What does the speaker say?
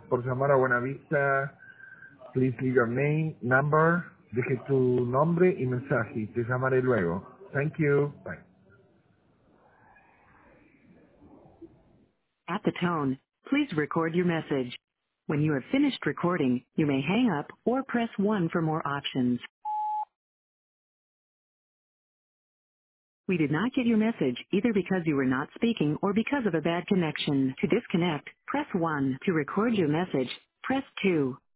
por llamar a Buenavista. Please leave your name, number, deje tu nombre y mensaje y te llamaré luego. Thank you. Bye. At the tone, please record your message. When you have finished recording, you may hang up or press 1 for more options. We did not get your message either because you were not speaking or because of a bad connection. To disconnect, press 1. To record your message, press 2.